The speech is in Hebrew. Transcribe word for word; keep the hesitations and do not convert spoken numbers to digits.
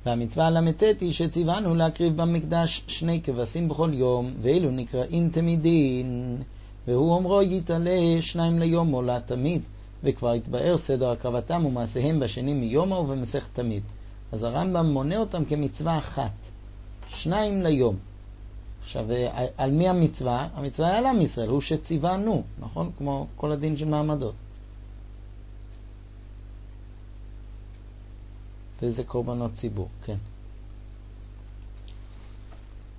והמצווה ל"ט היא שציוונו להקריב במקדש שני כבשים בכל יום, ואלו נקראים תמידין. והוא אומרו יתעלה שניים ליום או לתמיד, וכבר התבאר סדר הקרבתם ומעשיהם בשני מיומו ובמסכת תמיד. אז הרמב"ם מונה אותם כמצווה אחת, שניים ליום. עכשיו, על מי המצווה? המצווה היא על עם ישראל, הוא שציוונו, נכון? כמו כל הדין של מעמדות. וזה קורבנות ציבור, כן.